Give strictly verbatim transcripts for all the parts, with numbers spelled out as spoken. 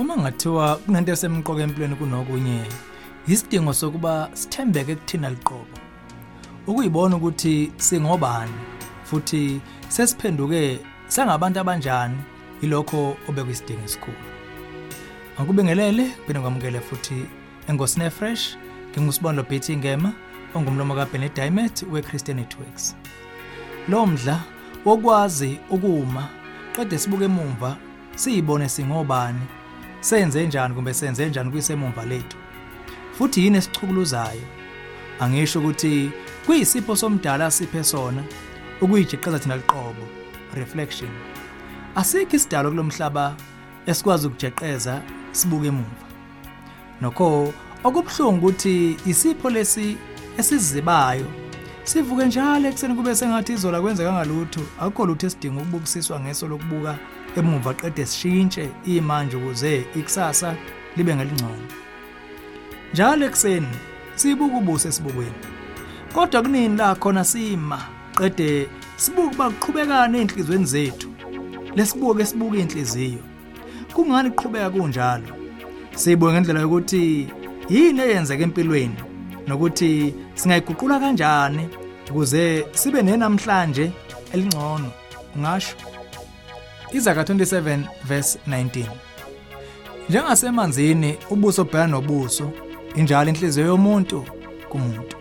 Uma ngathiwa kunento esemqoka empilweni kunokunye, isidingo sokuba sithembeke kuthina liqobo. Ukuyibona ukuthi singobani futhi sesiphenduke sangabantu abanjani ilokho obekuyisidingo esikhulu. Angikubingelele phinde ngamukele futhi eNkosini Fresh, ngingusibonelo Betty Ngema ongumlomo kaBenedict Diamond weChristian Networks. Lo mdla wokwazi ukuma qede sibuke emumva siyibone singobani, senze njani kumbe senze njani kuyisemumva lethu. Futhi yini esichukuluzayo. Angisho ukuthi kuyisipho somdala siphe sona ukuyijiqeza thina liqobo, reflection. Asikho isidalo kulomhlaba esikwazi ukujeqeza sibuke emumva. Nokho okubhlungu ukuthi isipho lesi esizibayo sivuke njalo ekseni kube sengathi izola kwenza kangalutho, akukho lutho esidinga ukubukisiswa ngeso lokubuka emumva qede sishintshe imanje ukuze ikusasa libe ngelingcono. Njalo ekseni sibuka ubuso esibukweni. Kodwa kunini la khona sima qede sibuka baqhubeka nenhlizweni zethu. Lesibuke sibuka inhliziyo. Kungani iqhubeka kunjalo? Sibuke ngendlela yokuthi yini eyenzeka empilweni nokuthi singayiguqula kanjani ukuze sibe nenamhlanje elingcono. Ungasho Izaga twenty-seven verse nineteen. Njengasemanzini ubuso bhekana nobuso, injalo inhliziyo yomuntu kumuntu.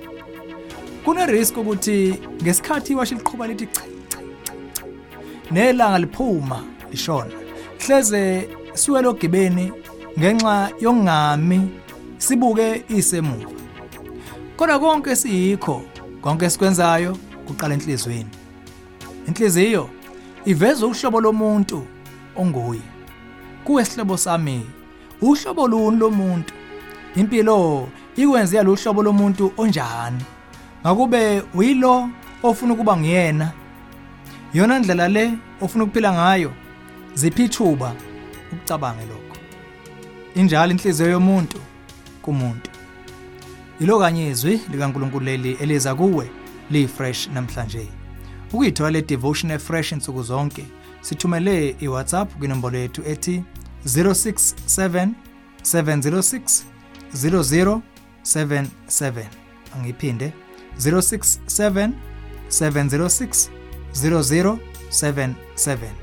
Kune risk ukuthi ngesikhathi washo liqhuba lithi cha cha cha nelanga liphuma lishona, hleze siwele ogibeni ngenxa yongami sibuke isemuva. Kodwa konke siyikho, konke sikwenzayo kuqala enhlizweni. Inhliziyo iveza uhlobo lomuntu onguye. Kuwe sihlobo sami, uhlobo luni lomuntu? Impilo ikwenze yalo uhlobo lomuntu onjani? Ngakube uyilo ofuna ukuba nguyena. Yona ndlela le ofuna ukuphila ngayo, ziphi ithuba ukucabanga lokho. Injalo inhliziyo yomuntu kumuntu. Ilo kanye izwi likaNkulunkulu leli eliza kuwe li fresh namhlanje. Ukuyithola le devotion fresh insuku zonke, sithumele iWhatsApp kwinombolo yethu ethi zero six seven seven zero six zero zero seven seven. Angiphinde zero six seven seven zero six zero zero seven seven.